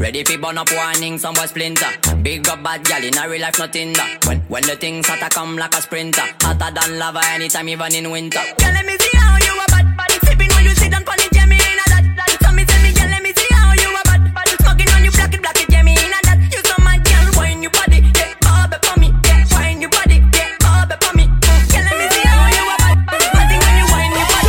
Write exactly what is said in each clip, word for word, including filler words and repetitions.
Ready fi burn up warning, some boy splinter. Big up bad gal in a real life nothing that. When when the things hotter come like a sprinter, hotter than lava anytime even in winter. Girl, let me see how you a bad bad. Sipping when you sit down pon the Jemmy in a that that. So me tell me, girl, let me see how you a bad bad. Smoking on you black it black it Jemmy in a that. You so mad, girl, wine your body, yeah, bob it for me, yeah, wine your body, yeah, bob it for me. Girl, let me see how you a bad bad. Mad thing when you wine your body.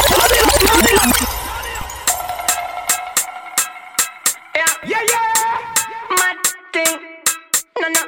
Yeah, yeah, yeah. Mad thing, no, no.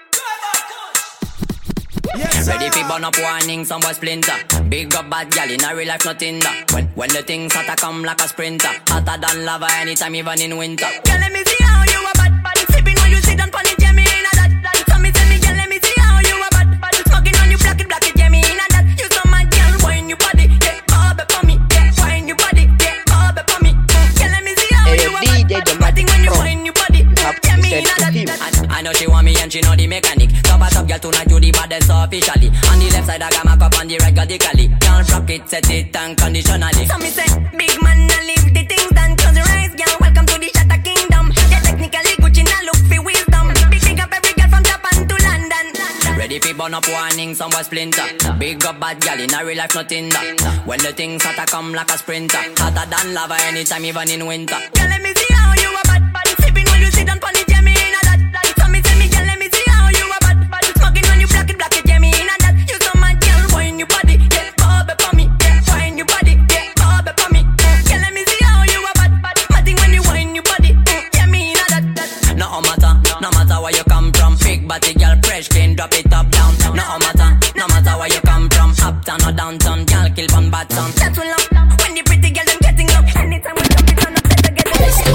Yes, ready fi burn up warning, some boy splinter. Big up bad gal in a real life nothing that. When when the things hotter come like a sprinter, hotter than lava anytime even in winter. Girl, let me see how you a bad bad. Sipping when you sit down pon the Jemmy in a that that. So me tell me, girl, let me see how you a bad bad. Smoking on you black it black it Jemmy in a that. You so mad, girl, wine your body, yeah, bob it for me, yeah, wine your body, yeah, bob it for me. Girl, let me see how you a bad bad. Bad thing when you wine your body, Jemmy in a that that. I know she want me and she know the mechanic. Top a top girl tonight you the baddest officially. On the left side I got my cup on the right radically. Can't rock it, set it and conditionally. So me say, big man, I leave the things done. Close your eyes, girl, welcome to the Shatter Kingdom. Yeah, technically Gucci now look for wisdom. Big big up every girl from Japan to London. Ready for burn up warning, some boy splinter. Big up bad girl in a real life nothing that. When the things hotter come like a sprinter, hotter than lava anytime even in winter. Girl, let me see how you a bad bad. Sipping when you sit down pon the Jemmy in a that that. So me tell me, girl, let me see how you a bad bad. Smoking when you black it black it Jemmy in a that. You so mad, girl, wine your body, yeah, bob it for me, yeah, wine your body, yeah, bob it for me. Girl, let me see how you a bad bad. Mad thing when you wine your body, Jemmy in a that that. No matter, no matter where you come from, big body girl, fresh clean, drop it up down. No matter, no matter where you come from, uptown or downtown, girl, kill from bad town. That's what love when the pretty girl them getting up. Anytime we drop it on the set, I get bestie.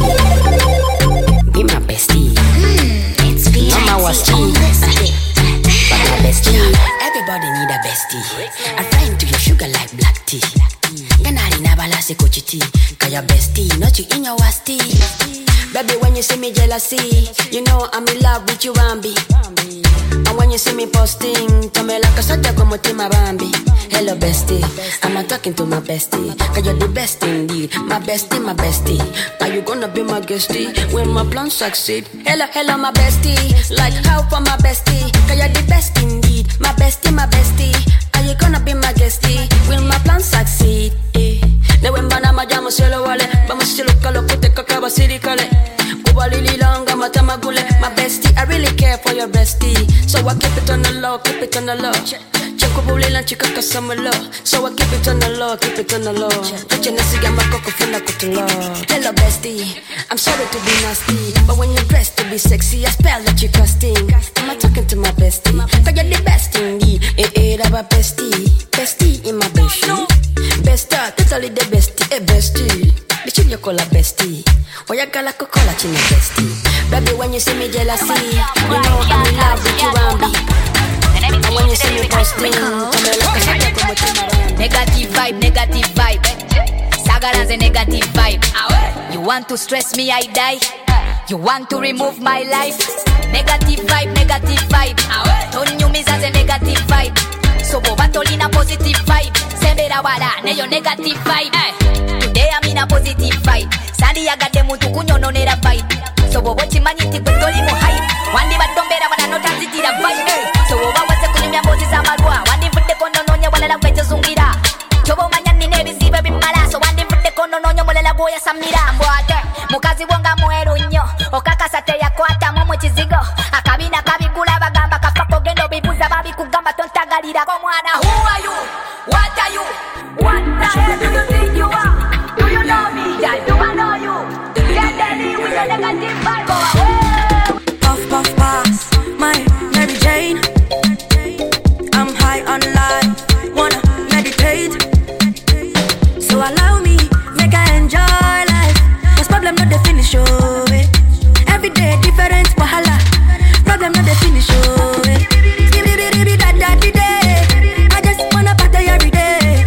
Be my bestie. Mm, it's V I C Mama was cheap, but my bestie. Everybody need a bestie. I find to your sugar like black tea. Ganari na balance kochiti. Kaya bestie, not you in your wasti. Baby, when you see me jealousy, you know I'm in love with you, Bambi. And when you see me posting, tell me like a soldier como Tima Bambi. Hello bestie, I'm not talking to my bestie. Cause you're the best indeed, my bestie, my bestie. Are you gonna be my guestie when my plans succeed? Hello, hello my bestie, like how for my bestie. Cause you're the best indeed, my bestie, my bestie. Are you gonna be my guestie when my plans succeed? Eh. Now when bana majamo selo wale, vamos selo kalo kute kakaba siri kale. Lily long, I'm a tamagule. My bestie, I really care for your bestie. So I keep it on the low, keep it on the low. Check up and chica kasama low. So I keep it on the low, keep it on the low. Touch my coco funda kutulo. Hello bestie, I'm sorry to be nasty, but when you're dressed to be sexy, I spell that you're casting. I'm not talking to my bestie, cause you're the best indeed. Eh eh, that my bestie, bestie in my bestie. Besta, totally the bestie, eh bestie. Bitch, you call a bestie. Oh, you call a cocola china bestie. Baby, when you see me jealousy, you know I'm in love with you, Bambi. And when you see me posting, tell me like a shot como Tima. Negative vibe, negative vibe. Sagaran's a negative vibe. You want to stress me, I die. You want to remove my life. Negative vibe, negative vibe. Don't you miss as a negative vibe. So bobatolina positive vibe. Sembera wala, neyo negative vibe. Today I'm in a positive vibe. Sandi agade muntu kunyono nera vibe. So bobo chimanyiti kwetoli mo hype. Wandi batombera wana no transitira vibe. So boba wase kulimya mbozi za malwa. Wandi mfude kono nonye wala la kweche zungira. Chobo manyani nebi zibe bimala. So wandi mfude kono nonye wala la goya samira. Mbwate, mukazi wonga mweru nyo. Okaka sate ya kwata momo chizigo. Akabina kabigula bagamba kafako gendo bibuza babi kugamba tontagalira. Komwana, who are you? What are you? What the hell do you think you are? Do you know me? Yeah, do I know you? Get ready with a negative vibe. Go away. Puff, puff, pass. My Mary Jane. I'm high on life. Wanna meditate. So allow me, make I enjoy life. Cause problem not the finish, oh, eh. Every day different wahala. Problem not the finish, oh, eh. I just wanna party every day.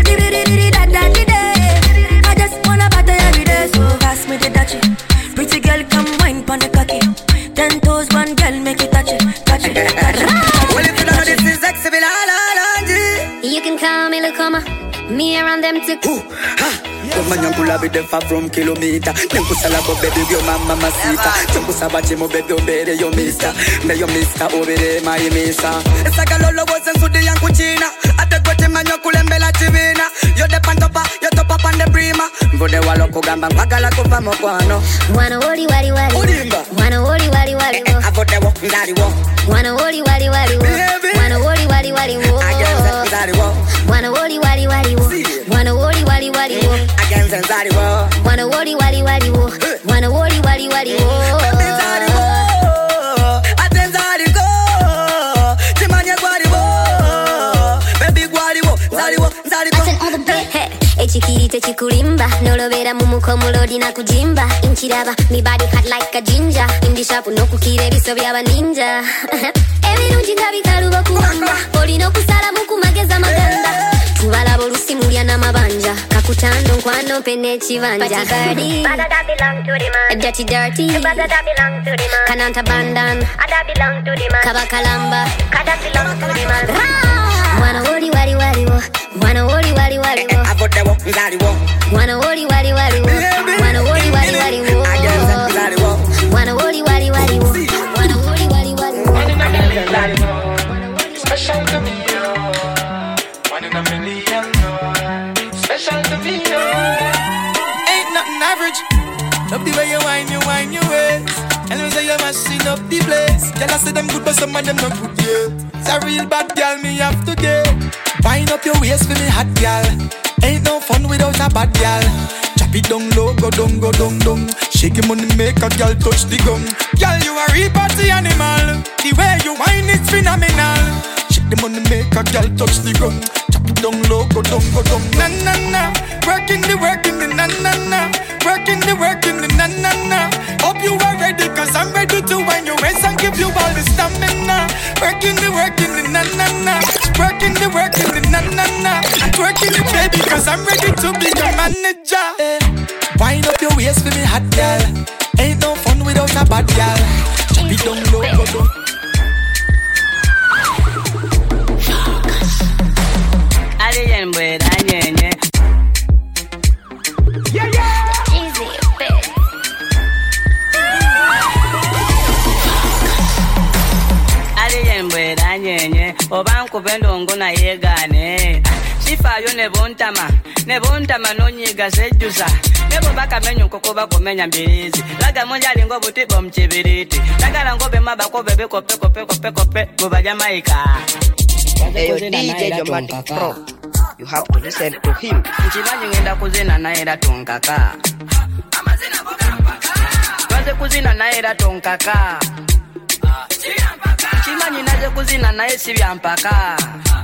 I just wanna party every day. So pass me the dachi. Pretty girl, come wine pon the cocky. Ten toes, one girl, make it touch it, touch it, touch it. Well, if you know this is sexy, la la la. You can call me Lacoma. Me around them too. Ooh, ha, Woman you kula be them far from kilometer. Them kusala go baby your mama masita. Them kusaba chimo baby obere yo mister. Me yo mister obere my misa. Esaka lolo was en sudi yang kuchina. Ate gote manyo kulembela chivina. Yo de pantopa, yo topa pande prima. Vode walo kugamba mpagala kufa mokwano. Wana woli wali wali. Wana woli wali wali wo. Avote wo, ndari wo. Wana woli wali wali wo. Wana woli wali wali wo. Against ndari wo. Wana woli wali wali wo. Wana woli wali wali wo. Against ndari wo. Wana woli wali wali wo. Wana woli wali wali wo. Ndari wo. Against ndari go. Timanya gwari wo. Baby gwari wo. Ndari wo, ndari go. Echikirite chikulimba nolobera mumuko mulodi na kujimba inchiraba mi body hot like a ginger indishapu no kukire biso byaba ninja ebirungi ndabikaluba kuwamba olino kusala mukumageza maganda tubala bolusi mulya namabanja kakutando nkwano pene chivanja Party birdie but that belong to the man dirty dirty but that belong to the man kananta bandan that belong to the man kabakalamba that belong to the man Wana woli wali wali wo Wana woli wali wali wo Avote wo, ndari wo. Wana woli wali wali wo Wana woli wali wali wo Wana woli wali wali wo Wana woli wali wali wo Special to me, one in a million, special to me, ain't nothing average. Love the way you whine, you whine your ways. And we say you're mashing up the place. Girl, I say them good, but some of them not good yet. It's a real bad girl, me have to get. Wind up your waist for me hot girl. Ain't no fun without a bad girl. Chop it down low, go down, go down, down. Shake your money, make a girl touch the gum. Girl, you a real party animal. The way you whine, it's phenomenal. Shake the money, make a girl touch the gum. Chop it down low, go down, go down. Na na na, working the working the na na na, working the working the na na na. Hope you are ready, cause I'm ready to wind your waist and give you all the stamina. Working the working the na na na, working the working the na na na. Working the baby, cause I'm ready to be your manager. Eh. Wind up your waist for me hot girl. Ain't no fun without a bad girl. Chop it down low, go down. Aliyen boy, aliyen yeah. Yeah yeah. Easy, babe. Aliyen boy, aliyen yeah. Obanku bendongo na yegane. Sifayo ne bontama, ne bontama no nyiga sejusa. Nebo baka menyo koko bako menya mbirizi. Laga monja lingo buti bom chibiriti. Laga lango be mabako bebe kope kope kope kope buba Jamaica. Hey, yo, D J Dramatic Pro. You have to listen to him. Nchibanyi ngenda kuzina na era tonkaka. Twaze kuzina na era tonkaka. Nchibanyi naze kuzina na esi byampaka.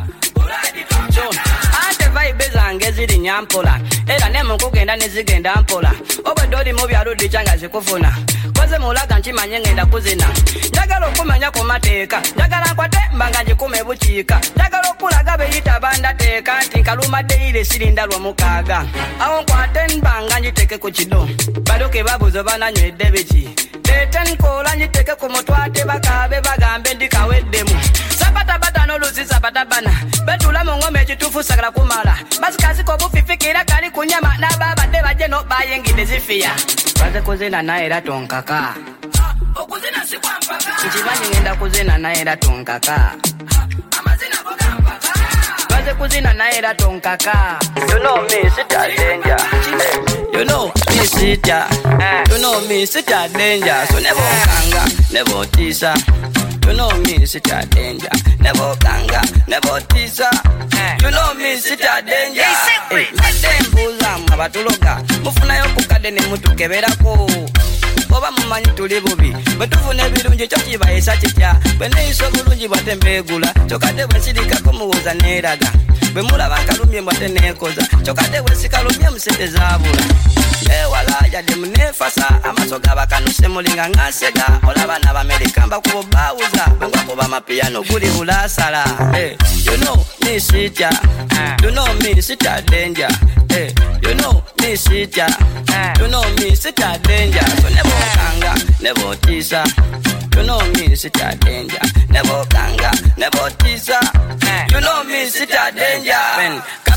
Ante vibe zange ziri nyampola. Era nemu kugenda nizigenda mpola. Obe doli mu byaludi changa zikufuna. Koze mulaga nchimanye ngenda kuzina. Njagala okumanya ku mateeka. Njagala nkwate mbanga njikume bukiika. Njagala okulaga beyita banda teeka. Nti nkaluma deire sirinda lwa mukaaga. Awo nkwate mbanga njiteke ku kido. Badoke babuzo bananywedde biki. Teten kola njiteke ku mutwate bakabe bagambe ndikaweddemu. Sabata bata no luzi sabata bana. Betula mungome ekitufu sagala kumala. Basikazi ko bufifikira kali kunyama na baba de baje no bayengide zifia. Baze kuzina na era tonkaka. Okuzina si kwampaka. Nchibanyi ngenda kuzina na era tonkaka. Amazina bogampaka. Baze kuzina na era tonkaka. You know me, sit a danger. You know me, sit ya. You know me, sit a danger. So never kanga, never tisa. You know me, sit a danger. Never kanga, never tisa. You know me, sit a danger. Hey, madem buza mabatuloka. Mufuna yokukade ne mutu keberako. Oba mumanyi tuli bubi. Betufune birungi kyo kibayisa kitya. Bene iso bulungi batembegula. Chokade bwesirika kumuwoza neraga. Bemula bakalumye mbate nekoza. Chokade bwesikalumye musete zabula. Ewala yade munefasa amasoga bakanuse mulinga ngasega olaba na America mbakubo bawuza bangwa kuba mapiano guli bulasala. Hey, you know me sit ya. You know me sit a danger. Hey, you know me sit ya. You know me sit a danger. So never kanga, never tisa. You know me sit a danger. Never kanga, never tisa. You know me sit a danger. When kapala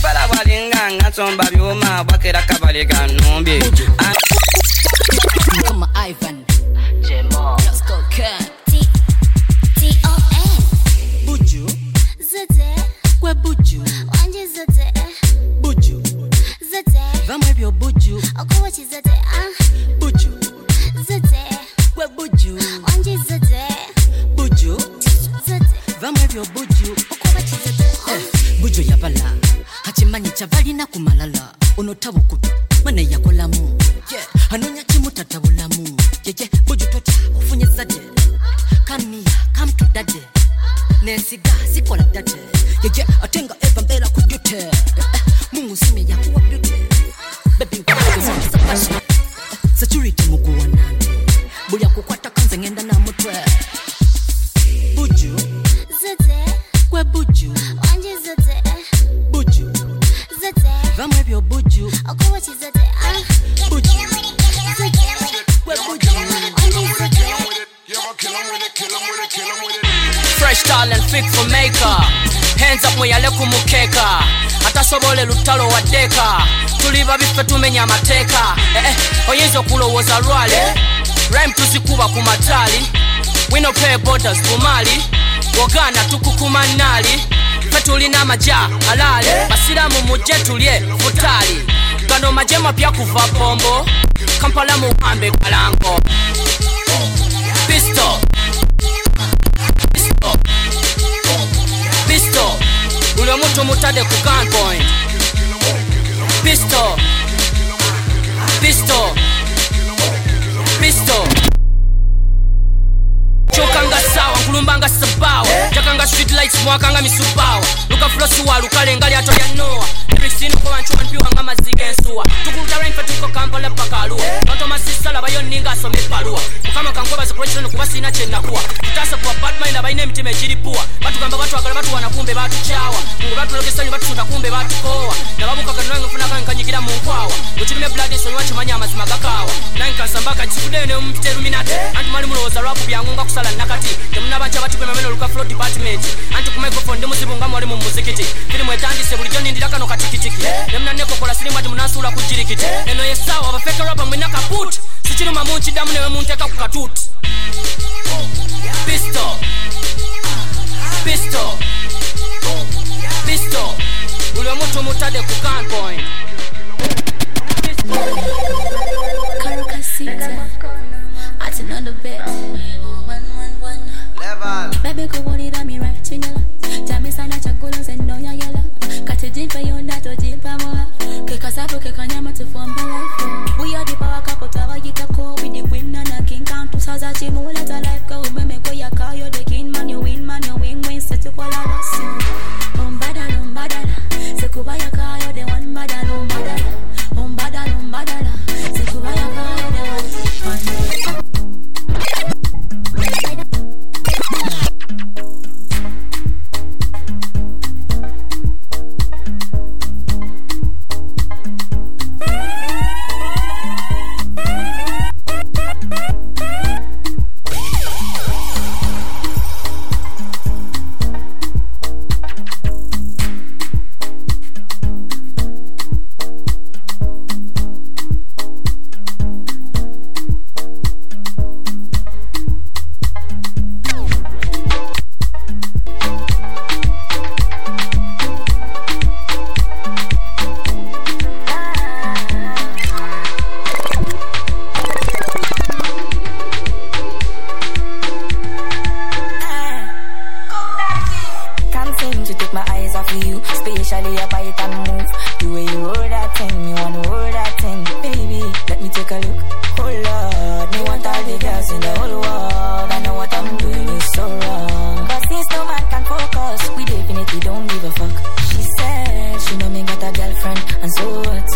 balinga ngatsomba byuma bakera kabale kanumbi Come on Ivan Jemo Let's go Ken T T O N Buju Zete Kwe Buju Wanje zete Buju Zete Vamwe byo Buju Okuwa chizete ah Buju Zete Kwe Buju Wanje zete Buju Zete Vamwe byo Buju Okuwa chizete ah Buju yabala Hachimanyi chabalina kumalala Onotabukutu Mane yakolamu Yeah Anonya chimutatabulamu Yeah yeah Buju tota ufunye zade Come here Come to daddy Nesiga sikola dade Yeah yeah Atenga eva mbela kudute Mungu sime ya kuwa beauty Baby wako za passion Security muguwa nante Buli akukwata kanze ngenda na mutwe Buju Zete Kwe Buju Wanje zete Buju Zete Vamwe byo Buju Okuwa chizete ah Buju Zete Kwe Buju Wanje zete Fresh talent fit for maker Hands up moyale kumukeka Atasobole lutalo wadeka Tuliva bife tumenya mateka Eh eh Oyezo kulowoza rwale Rhyme tuzikuba kumatali We no pay borders kumali Wogana tukukumanali Fetulina maja halale Basiramu muje tulye futali Gano majema pia kuva bombo Kampala muhambe kalango Pistol Pistol Pistol Ule mutu mutade ku gunpoint Pistol Pistol Pistol Chokanga sawa, nkulumbanga sabawa Jakanga street lights, mwakanga misubawa Luka flosuwa, luka lengali ato ya noa Lyrics inu kwa nchuwa npiwa nga mazige nsuwa Tukuruta rain fetuko kampala pakalua Tonto masisala bayo ninga so mipalua Mukama kankoba zikurechino kubasi ina chena kuwa Tutasa kwa bad mind abaine mtime jiripua Batu kamba batu wakala batu wanakumbe batu chawa Mungu batu lokisanyu batu sundakumbe batu kowa Na babu kakanunangu funaka nkanyikira munkwawa Uchilime blood so yuwachi manyama zimagakawa Nanka sambaka jisudene umpite luminate Antu mali muloza rapu byangunga kusala nakati Temuna bancha batu kwe mameno luka flow department Antu kumicrophone demu sibunga mwari mu muzikiti Kili mwetandise bulijo nindilaka no katikitiki Demuna neko kola silimu ati munasula kujirikiti Eno yesawa abafeka rapa mwina kaput Sichiri mamunchi damu newe munteka kukatuti Pistol Pistol Pistol Ule mutu mutade ku gunpoint